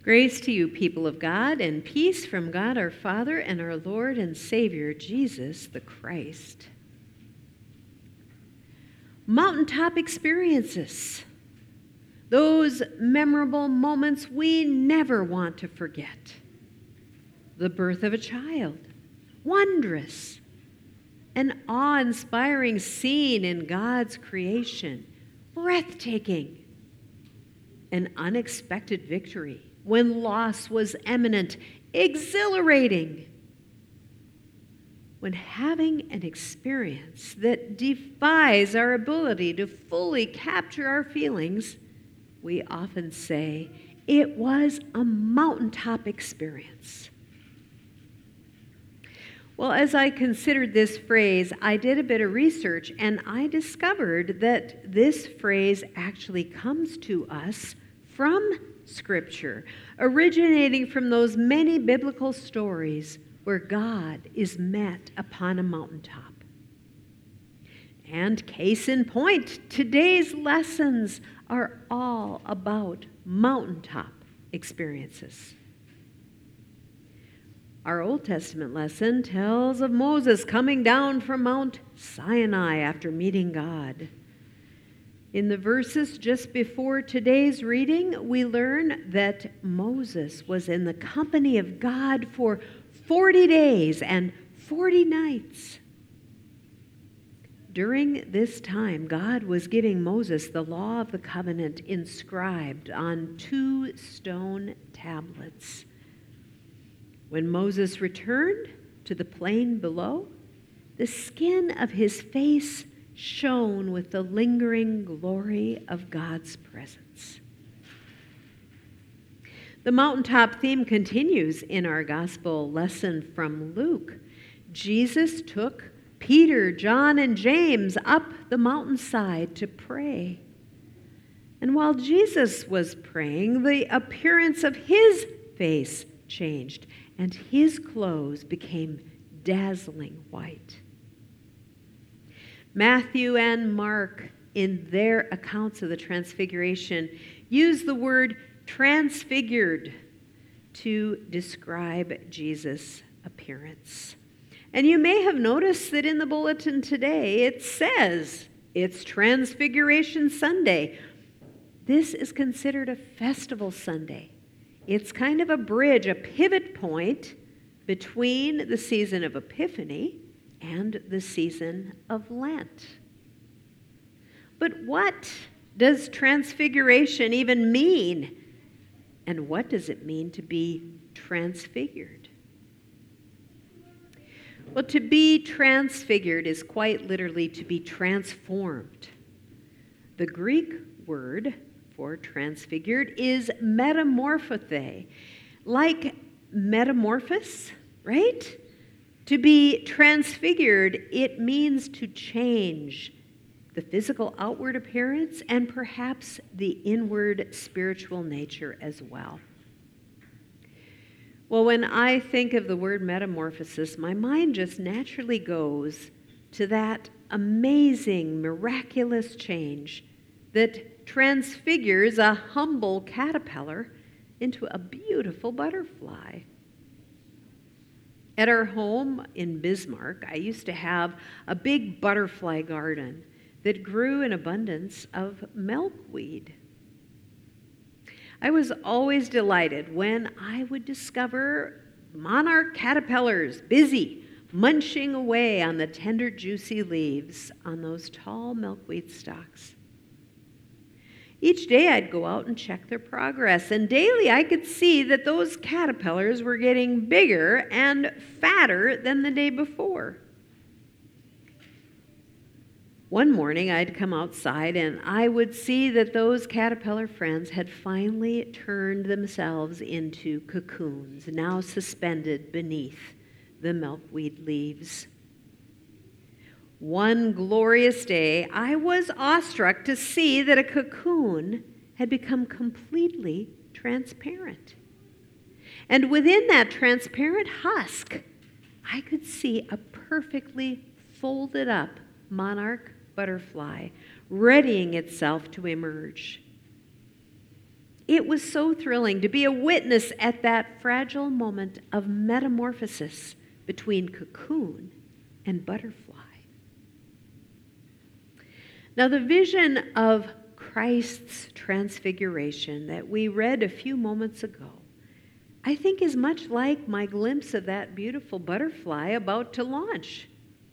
Grace to you, people of God, and peace from God our Father and our Lord and Savior, Jesus the Christ. Mountaintop experiences. Those memorable moments we never want to forget. The birth of a child. Wondrous. An awe-inspiring scene in God's creation. Breathtaking. An unexpected victory when loss was imminent, exhilarating. When having an experience that defies our ability to fully capture our feelings, we often say, it was a mountaintop experience. Well, as I considered this phrase, I did a bit of research, and I discovered that this phrase actually comes to us from Scripture, originating from those many biblical stories where God is met upon a mountaintop. And case in point, today's lessons are all about mountaintop experiences. Our Old Testament lesson tells of Moses coming down from Mount Sinai after meeting God. In the verses just before today's reading, we learn that Moses was in the company of God for 40 days and 40 nights. During this time, God was giving Moses the law of the covenant inscribed on 2 stone tablets. When Moses returned to the plain below, the skin of his face shone with the lingering glory of God's presence. The mountaintop theme continues in our gospel lesson from Luke. Jesus took Peter, John, and James up the mountainside to pray. And while Jesus was praying, the appearance of his face changed, and his clothes became dazzling white. Matthew and Mark, in their accounts of the Transfiguration, use the word transfigured to describe Jesus' appearance. And you may have noticed that in the bulletin today it says it's Transfiguration Sunday. This is considered a festival Sunday. It's kind of a bridge, a pivot point between the season of Epiphany and the season of Lent. But what does transfiguration even mean? And what does it mean to be transfigured? Well, to be transfigured is quite literally to be transformed. The Greek word for transfigured is metamorphothe, like metamorphosis, right? To be transfigured, it means to change the physical outward appearance and perhaps the inward spiritual nature as well. Well, when I think of the word metamorphosis, my mind just naturally goes to that amazing, miraculous change that transfigures a humble caterpillar into a beautiful butterfly. At our home in Bismarck, I used to have a big butterfly garden that grew an abundance of milkweed. I was always delighted when I would discover monarch caterpillars busy munching away on the tender, juicy leaves on those tall milkweed stalks. Each day I'd go out and check their progress, and daily I could see that those caterpillars were getting bigger and fatter than the day before. One morning I'd come outside and I would see that those caterpillar friends had finally turned themselves into cocoons, now suspended beneath the milkweed leaves. One glorious day, I was awestruck to see that a cocoon had become completely transparent. And within that transparent husk, I could see a perfectly folded up monarch butterfly readying itself to emerge. It was so thrilling to be a witness at that fragile moment of metamorphosis between cocoon and butterfly. Now, the vision of Christ's transfiguration that we read a few moments ago, I think is much like my glimpse of that beautiful butterfly about to launch.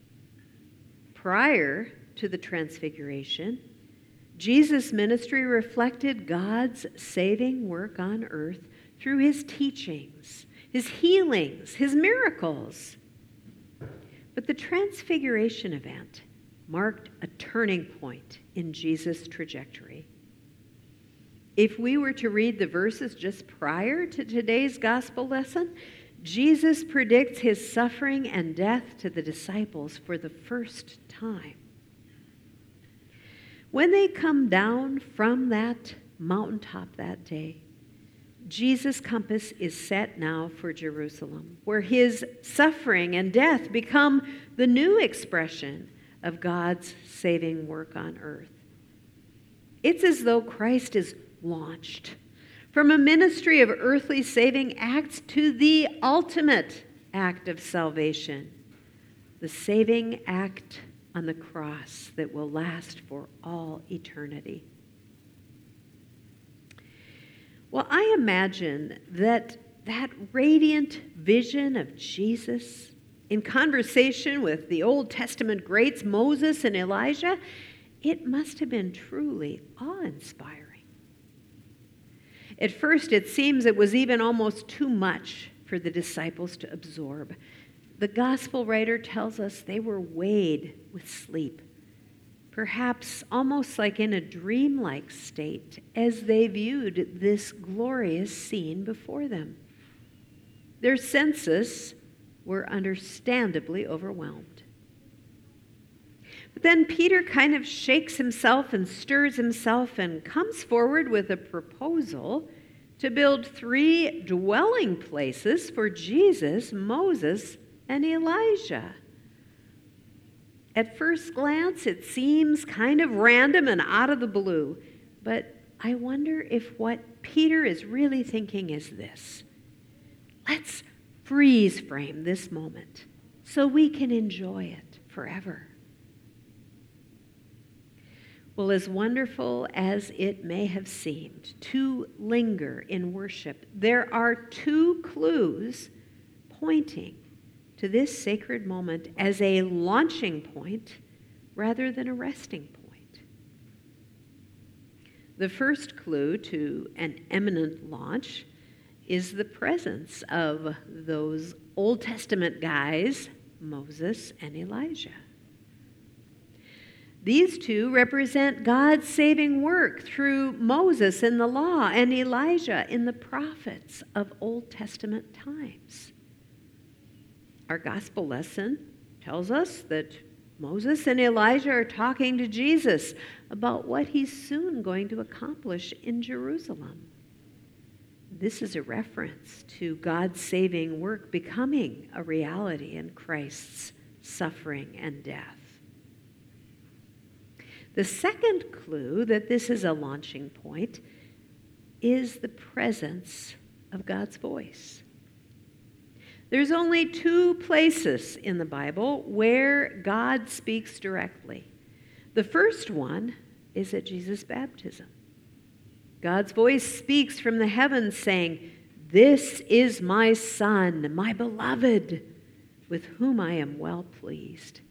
Prior to the transfiguration, Jesus' ministry reflected God's saving work on earth through his teachings, his healings, his miracles. But the transfiguration event marked a turning point in Jesus' trajectory. If we were to read the verses just prior to today's gospel lesson, Jesus predicts his suffering and death to the disciples for the first time. When they come down from that mountaintop that day, Jesus' compass is set now for Jerusalem, where his suffering and death become the new expression of God's saving work on earth. It's as though Christ is launched from a ministry of earthly saving acts to the ultimate act of salvation, the saving act on the cross that will last for all eternity. Well, I imagine that radiant vision of Jesus in conversation with the Old Testament greats Moses and Elijah, it must have been truly awe-inspiring. At first, it seems it was even almost too much for the disciples to absorb. The gospel writer tells us they were weighed with sleep, perhaps almost like in a dreamlike state as they viewed this glorious scene before them. Their senses were understandably overwhelmed. But then Peter kind of shakes himself and stirs himself and comes forward with a proposal to build 3 dwelling places for Jesus, Moses, and Elijah. At first glance, it seems kind of random and out of the blue, but I wonder if what Peter is really thinking is this: let's freeze frame this moment so we can enjoy it forever. Well, as wonderful as it may have seemed to linger in worship, there are 2 clues pointing to this sacred moment as a launching point rather than a resting point. The first clue to an imminent launch is the presence of those Old Testament guys, Moses and Elijah. These 2 represent God's saving work through Moses in the law and Elijah in the prophets of Old Testament times. Our gospel lesson tells us that Moses and Elijah are talking to Jesus about what he's soon going to accomplish in Jerusalem. This is a reference to God's saving work becoming a reality in Christ's suffering and death. The second clue that this is a launching point is the presence of God's voice. There's only 2 places in the Bible where God speaks directly. The first one is at Jesus' baptism. God's voice speaks from the heavens saying, "This is my Son, my beloved, with whom I am well pleased."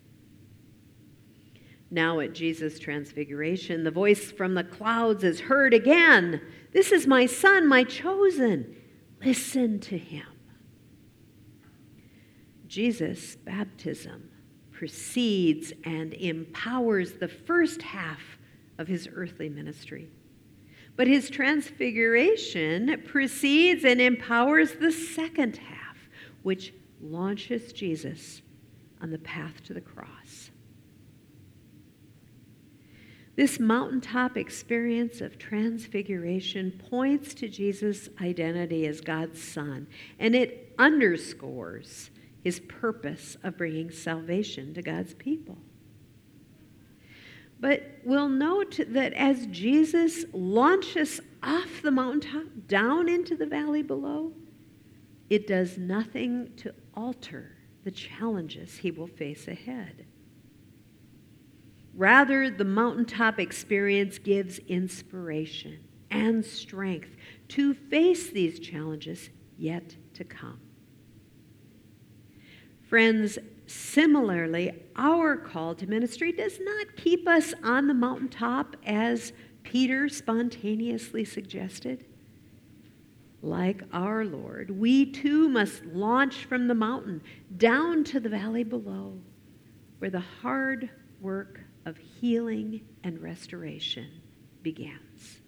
Now at Jesus' transfiguration, the voice from the clouds is heard again. "This is my Son, my chosen. Listen to him." Jesus' baptism precedes and empowers the first half of his earthly ministry. But his transfiguration precedes and empowers the second half, which launches Jesus on the path to the cross. This mountaintop experience of transfiguration points to Jesus' identity as God's Son, and it underscores his purpose of bringing salvation to God's people. But we'll note that as Jesus launches off the mountaintop down into the valley below, it does nothing to alter the challenges he will face ahead. Rather, the mountaintop experience gives inspiration and strength to face these challenges yet to come. Friends, similarly, our call to ministry does not keep us on the mountaintop as Peter spontaneously suggested. Like our Lord, we too must launch from the mountain down to the valley below, where the hard work of healing and restoration begins.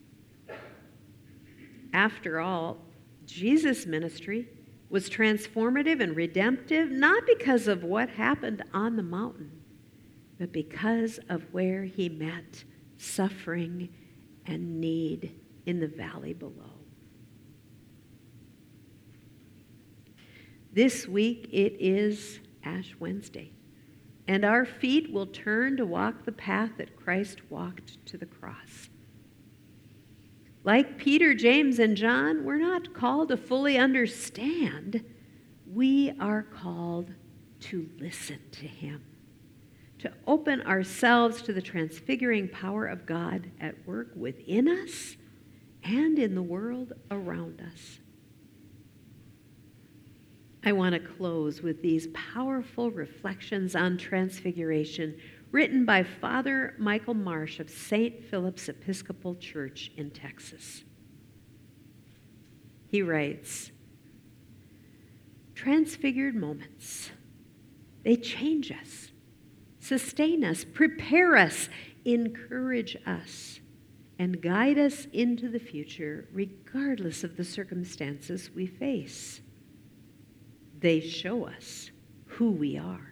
After all, Jesus' ministry was transformative and redemptive, not because of what happened on the mountain, but because of where he met suffering and need in the valley below. This week it is Ash Wednesday, and our feet will turn to walk the path that Christ walked to the cross. Like Peter, James, and John, we're not called to fully understand. We are called to listen to him, to open ourselves to the transfiguring power of God at work within us and in the world around us. I want to close with these powerful reflections on transfiguration written by Father Michael Marsh of St. Philip's Episcopal Church in Texas. He writes, "Transfigured moments, they change us, sustain us, prepare us, encourage us, and guide us into the future regardless of the circumstances we face. They show us who we are.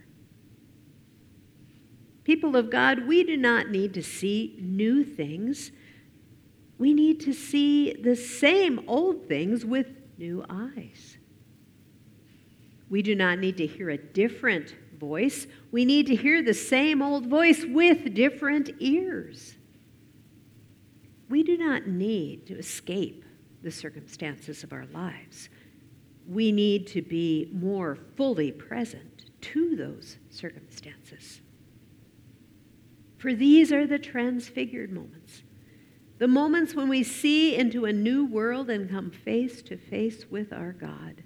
People of God, we do not need to see new things. We need to see the same old things with new eyes. We do not need to hear a different voice. We need to hear the same old voice with different ears. We do not need to escape the circumstances of our lives. We need to be more fully present to those circumstances. For these are the transfigured moments, the moments when we see into a new world and come face to face with our God.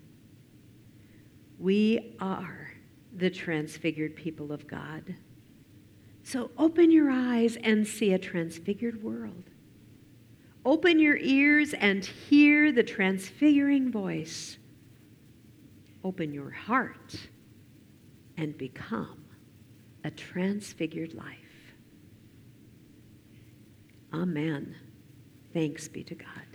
We are the transfigured people of God. So open your eyes and see a transfigured world. Open your ears and hear the transfiguring voice. Open your heart and become a transfigured life. Amen. Thanks be to God.